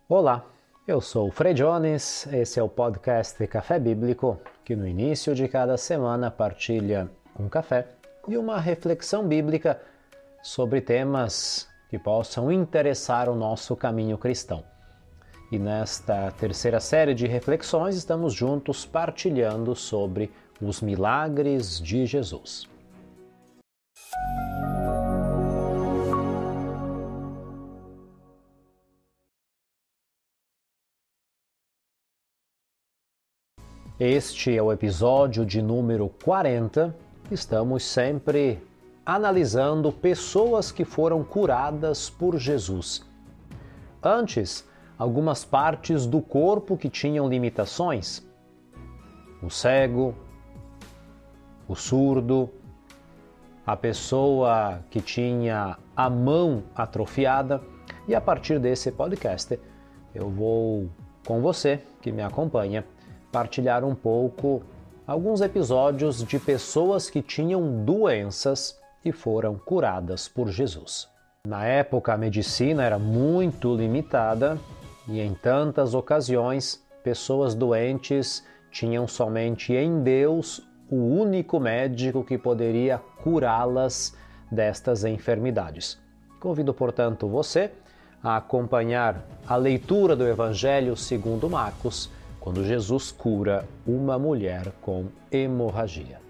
Olá, eu sou o Frei Jones, esse é o podcast Café Bíblico, que no início de cada semana partilha um café e uma reflexão bíblica sobre temas que possam interessar o nosso caminho cristão. E nesta terceira série de reflexões estamos juntos partilhando sobre os milagres de Jesus. Este é o episódio de número 40. Estamos sempre analisando pessoas que foram curadas por Jesus. Antes, algumas partes do corpo que tinham limitações. O cego, o surdo, a pessoa que tinha a mão atrofiada. E a partir desse podcast, eu vou, com você que me acompanha, partilhar um pouco alguns episódios de pessoas que tinham doenças e foram curadas por Jesus. Na época, a medicina era muito limitada e em tantas ocasiões, pessoas doentes tinham somente em Deus o único médico que poderia curá-las destas enfermidades. Convido, portanto, você a acompanhar a leitura do Evangelho segundo Marcos, quando Jesus cura uma mulher com hemorragia.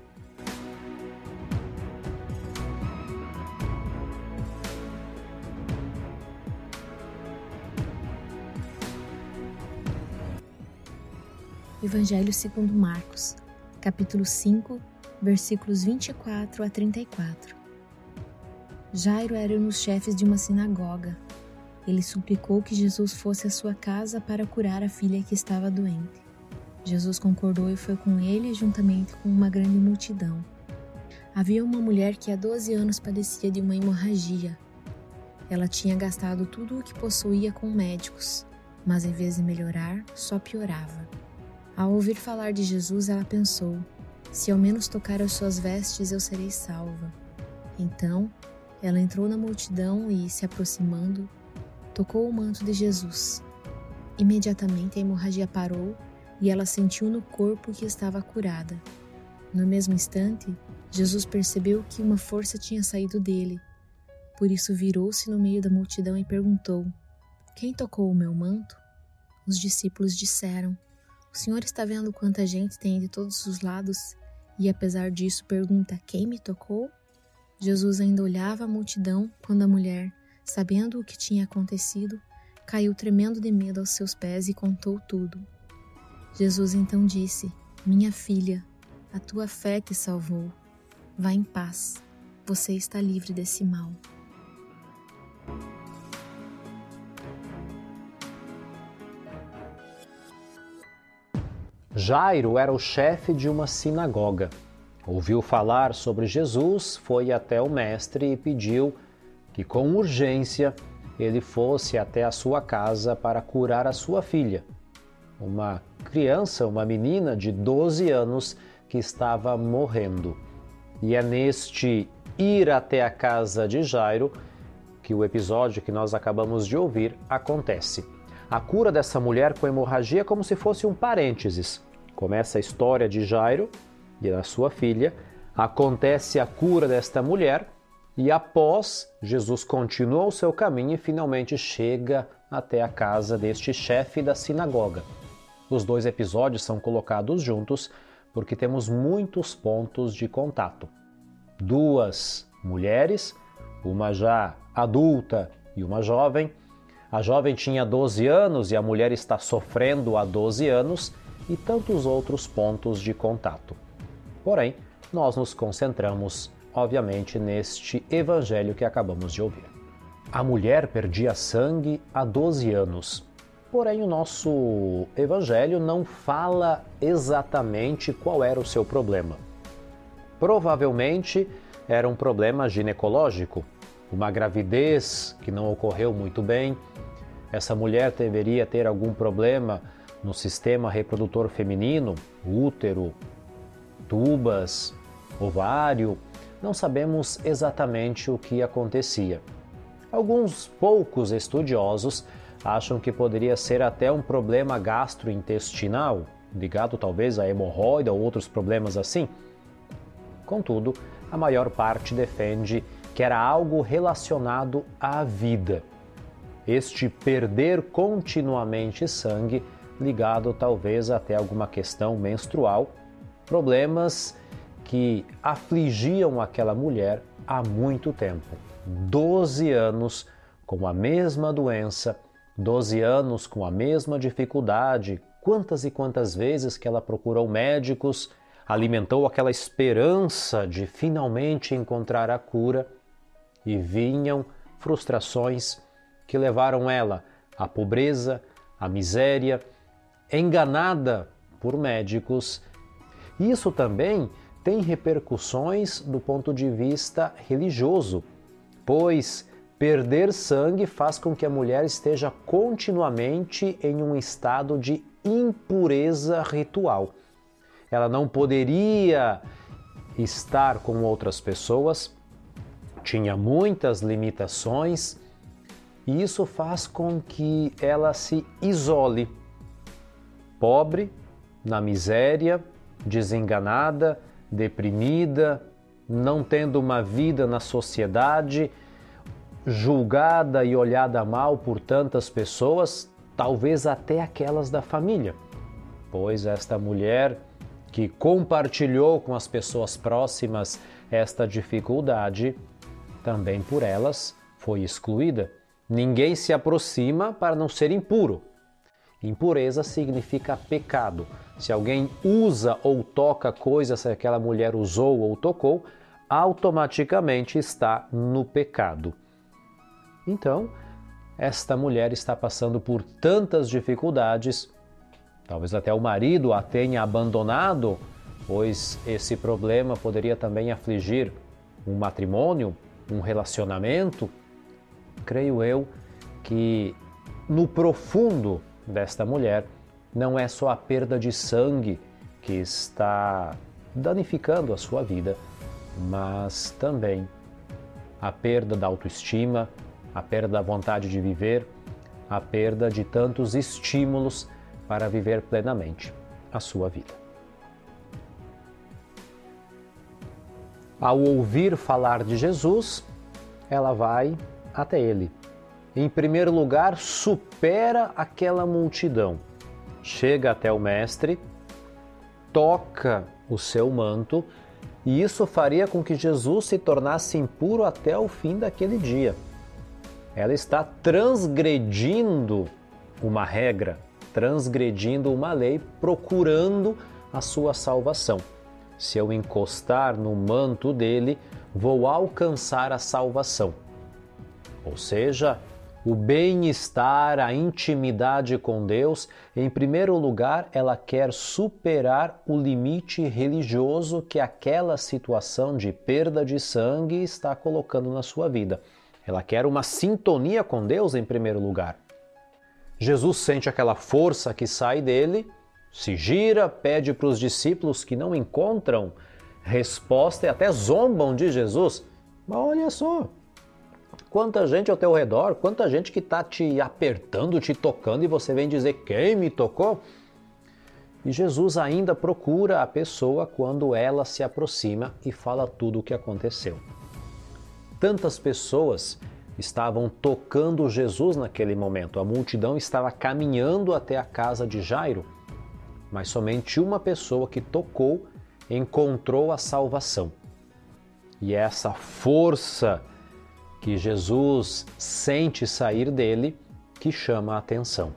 Evangelho segundo Marcos, capítulo 5, versículos 24 a 34. Jairo era um dos chefes de uma sinagoga. Ele suplicou que Jesus fosse à sua casa para curar a filha que estava doente. Jesus concordou e foi com ele, juntamente com uma grande multidão. Havia uma mulher que há 12 anos padecia de uma hemorragia. Ela tinha gastado tudo o que possuía com médicos, mas em vez de melhorar, só piorava. Ao ouvir falar de Jesus, ela pensou: se ao menos tocar as suas vestes, eu serei salva. Então, ela entrou na multidão e, se aproximando, tocou o manto de Jesus. Imediatamente a hemorragia parou e ela sentiu no corpo que estava curada. No mesmo instante, Jesus percebeu que uma força tinha saído dele. Por isso virou-se no meio da multidão e perguntou: quem tocou o meu manto? Os discípulos disseram: o Senhor está vendo quanta gente tem de todos os lados e apesar disso pergunta: quem me tocou? Jesus ainda olhava a multidão quando a mulher, sabendo o que tinha acontecido, caiu tremendo de medo aos seus pés e contou tudo. Jesus então disse: minha filha, a tua fé te salvou. Vá em paz, você está livre desse mal. Jairo era o chefe de uma sinagoga. Ouviu falar sobre Jesus, foi até o mestre e pediu que com urgência ele fosse até a sua casa para curar a sua filha, uma criança, uma menina de 12 anos que estava morrendo. E é neste ir até a casa de Jairo que o episódio que nós acabamos de ouvir acontece. A cura dessa mulher com hemorragia é como se fosse um parênteses. Começa a história de Jairo e da sua filha, acontece a cura desta mulher e após, Jesus continua o seu caminho e finalmente chega até a casa deste chefe da sinagoga. Os dois episódios são colocados juntos porque temos muitos pontos de contato. Duas mulheres, uma já adulta e uma jovem. A jovem tinha 12 anos e a mulher está sofrendo há 12 anos e tantos outros pontos de contato. Porém, nós nos concentramos, obviamente, neste evangelho que acabamos de ouvir. A mulher perdia sangue há 12 anos. Porém, o nosso evangelho não fala exatamente qual era o seu problema. Provavelmente era um problema ginecológico, uma gravidez que não ocorreu muito bem. Essa mulher deveria ter algum problema no sistema reprodutor feminino, útero, tubas, ovário. Não sabemos exatamente o que acontecia. Alguns poucos estudiosos acham que poderia ser até um problema gastrointestinal, ligado talvez a hemorroida ou outros problemas assim. Contudo, a maior parte defende que era algo relacionado à vida. Este perder continuamente sangue, ligado talvez até alguma questão menstrual, problemas que afligiam aquela mulher há muito tempo. 12 anos com a mesma doença, 12 anos com a mesma dificuldade. Quantas e quantas vezes que ela procurou médicos, alimentou aquela esperança de finalmente encontrar a cura, e vinham frustrações que levaram ela à pobreza, à miséria, enganada por médicos. Isso também tem repercussões do ponto de vista religioso, pois perder sangue faz com que a mulher esteja continuamente em um estado de impureza ritual. Ela não poderia estar com outras pessoas, tinha muitas limitações, e isso faz com que ela se isole, pobre, na miséria, desenganada, deprimida, não tendo uma vida na sociedade, julgada e olhada mal por tantas pessoas, talvez até aquelas da família, pois esta mulher que compartilhou com as pessoas próximas esta dificuldade, também por elas foi excluída. Ninguém se aproxima para não ser impuro. Impureza significa pecado. Se alguém usa ou toca coisas que aquela mulher usou ou tocou, automaticamente está no pecado. Então, esta mulher está passando por tantas dificuldades, talvez até o marido a tenha abandonado, pois esse problema poderia também afligir um matrimônio, um relacionamento. Creio eu que no profundo desta mulher não é só a perda de sangue que está danificando a sua vida, mas também a perda da autoestima, a perda da vontade de viver, a perda de tantos estímulos para viver plenamente a sua vida. Ao ouvir falar de Jesus, ela vai até ele. Em primeiro lugar, supera aquela multidão. Chega até o mestre, toca o seu manto, e isso faria com que Jesus se tornasse impuro até o fim daquele dia. Ela está transgredindo uma regra, transgredindo uma lei, procurando a sua salvação. Se eu encostar no manto dele, vou alcançar a salvação. Ou seja, o bem-estar, a intimidade com Deus, em primeiro lugar, ela quer superar o limite religioso que aquela situação de perda de sangue está colocando na sua vida. Ela quer uma sintonia com Deus em primeiro lugar. Jesus sente aquela força que sai dele, se gira, pede para os discípulos que não encontram resposta e até zombam de Jesus. Mas olha só, quanta gente ao teu redor, quanta gente que está te apertando, te tocando, e você vem dizer quem me tocou? E Jesus ainda procura a pessoa quando ela se aproxima e fala tudo o que aconteceu. Tantas pessoas estavam tocando Jesus naquele momento. A multidão estava caminhando até a casa de Jairo, mas somente uma pessoa que tocou encontrou a salvação. E é essa força que Jesus sente sair dele que chama a atenção.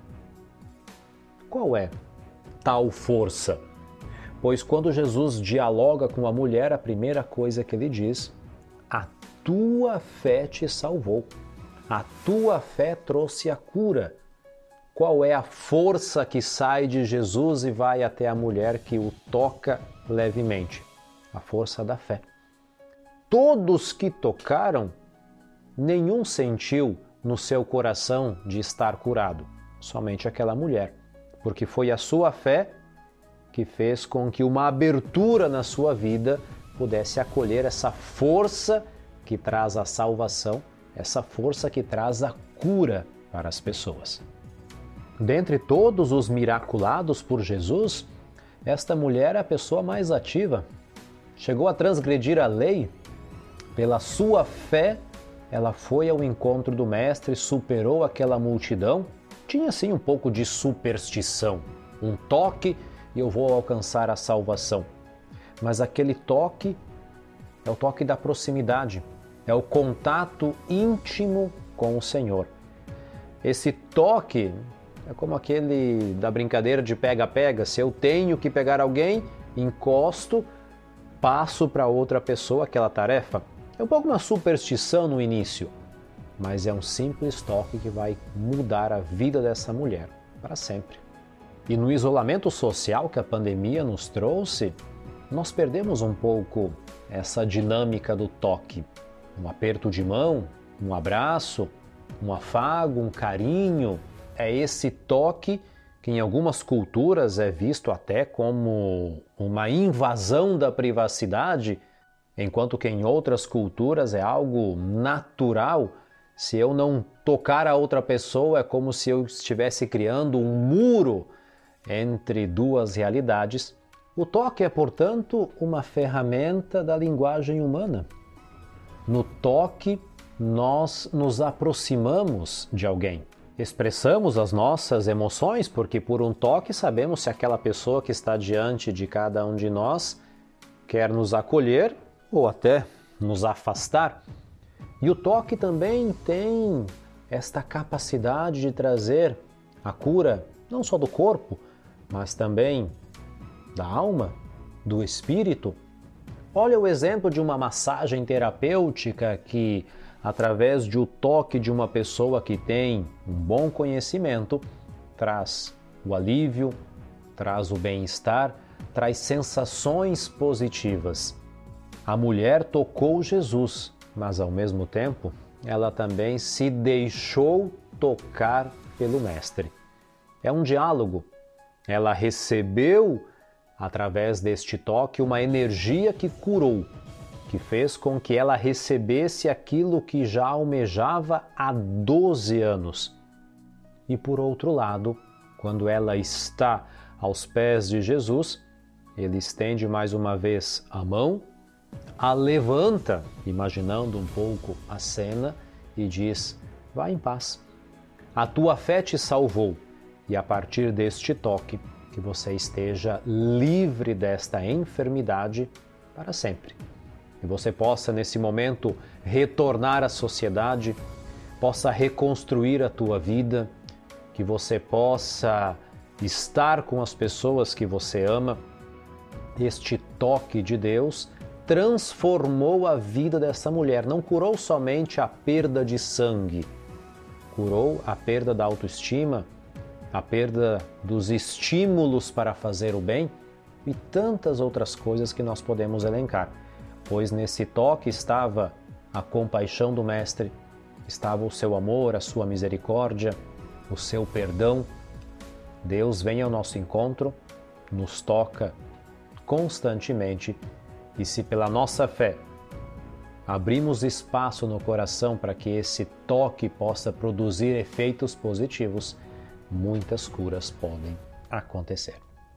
Qual é tal força? Pois quando Jesus dialoga com a mulher, a primeira coisa que ele diz: a tua fé te salvou, a tua fé trouxe a cura. Qual é a força que sai de Jesus e vai até a mulher que o toca levemente? A força da fé. Todos que tocaram, nenhum sentiu no seu coração de estar curado, somente aquela mulher, porque foi a sua fé que fez com que uma abertura na sua vida pudesse acolher essa força que traz a salvação, essa força que traz a cura para as pessoas. Dentre todos os miraculados por Jesus, esta mulher é a pessoa mais ativa. Chegou a transgredir a lei. Pela sua fé, ela foi ao encontro do Mestre, superou aquela multidão. Tinha sim um pouco de superstição, um toque e eu vou alcançar a salvação. Mas aquele toque é o toque da proximidade, é o contato íntimo com o Senhor. Esse toque é como aquele da brincadeira de pega-pega. Se eu tenho que pegar alguém, encosto, passo para outra pessoa aquela tarefa. É um pouco uma superstição no início, mas é um simples toque que vai mudar a vida dessa mulher para sempre. E no isolamento social que a pandemia nos trouxe, nós perdemos um pouco essa dinâmica do toque. Um aperto de mão, um abraço, um afago, um carinho. É esse toque que em algumas culturas é visto até como uma invasão da privacidade, enquanto que em outras culturas é algo natural. Se eu não tocar a outra pessoa, é como se eu estivesse criando um muro entre duas realidades. O toque é, portanto, uma ferramenta da linguagem humana. No toque, nós nos aproximamos de alguém. Expressamos as nossas emoções, porque por um toque sabemos se aquela pessoa que está diante de cada um de nós quer nos acolher ou até nos afastar. E o toque também tem esta capacidade de trazer a cura, não só do corpo, mas também da alma, do espírito. Olha o exemplo de uma massagem terapêutica que, através do toque de uma pessoa que tem um bom conhecimento, traz o alívio, traz o bem-estar, traz sensações positivas. A mulher tocou Jesus, mas ao mesmo tempo ela também se deixou tocar pelo Mestre. É um diálogo. Ela recebeu, através deste toque, uma energia que curou, que fez com que ela recebesse aquilo que já almejava há 12 anos. E por outro lado, quando ela está aos pés de Jesus, ele estende mais uma vez a mão, a levanta, imaginando um pouco a cena, e diz: vá em paz. A tua fé te salvou, e a partir deste toque, que você esteja livre desta enfermidade para sempre. Que você possa, nesse momento, retornar à sociedade, possa reconstruir a tua vida, que você possa estar com as pessoas que você ama. Este toque de Deus transformou a vida dessa mulher. Não curou somente a perda de sangue, curou a perda da autoestima, a perda dos estímulos para fazer o bem e tantas outras coisas que nós podemos elencar. Pois nesse toque estava a compaixão do Mestre, estava o seu amor, a sua misericórdia, o seu perdão. Deus vem ao nosso encontro, nos toca constantemente, e se pela nossa fé abrimos espaço no coração para que esse toque possa produzir efeitos positivos, muitas curas podem acontecer.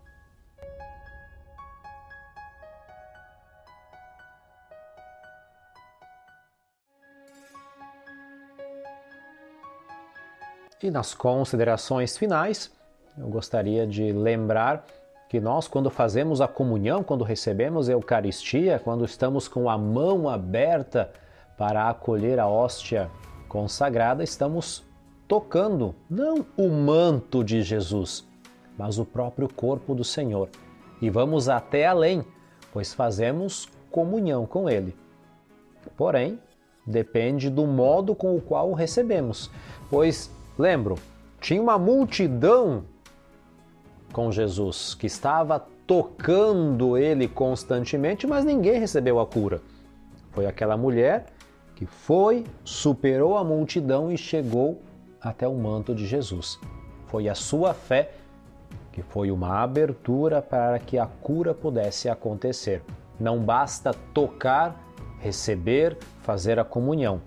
E nas considerações finais, eu gostaria de lembrar que nós, quando fazemos a comunhão, quando recebemos a Eucaristia, quando estamos com a mão aberta para acolher a hóstia consagrada, estamos tocando não o manto de Jesus, mas o próprio corpo do Senhor. E vamos até além, pois fazemos comunhão com Ele. Porém, depende do modo com o qual o recebemos. Pois, lembro, tinha uma multidão com Jesus, que estava tocando ele constantemente, mas ninguém recebeu a cura. Foi aquela mulher que foi, superou a multidão e chegou até o manto de Jesus. Foi a sua fé que foi uma abertura para que a cura pudesse acontecer. Não basta tocar, receber, fazer a comunhão.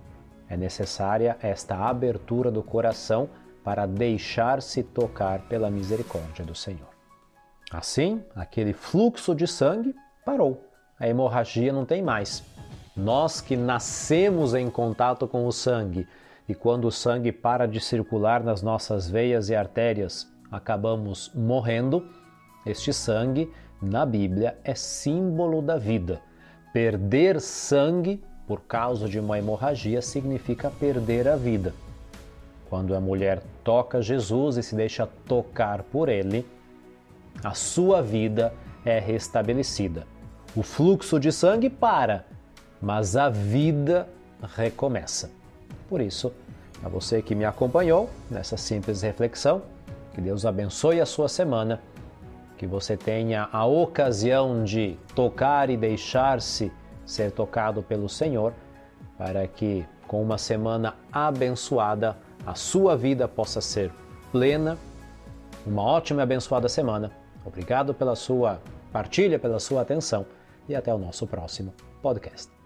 É necessária esta abertura do coração para deixar-se tocar pela misericórdia do Senhor. Assim, aquele fluxo de sangue parou. A hemorragia não tem mais. Nós que nascemos em contato com o sangue e quando o sangue para de circular nas nossas veias e artérias, acabamos morrendo, este sangue, na Bíblia, é símbolo da vida. Perder sangue por causa de uma hemorragia significa perder a vida. Quando a mulher toca Jesus e se deixa tocar por ele, a sua vida é restabelecida. O fluxo de sangue para, mas a vida recomeça. Por isso, a você que me acompanhou nessa simples reflexão, que Deus abençoe a sua semana, que você tenha a ocasião de tocar e deixar-se ser tocado pelo Senhor, para que com uma semana abençoada a sua vida possa ser plena. Uma ótima e abençoada semana. Obrigado pela sua partilha, pela sua atenção e até o nosso próximo podcast.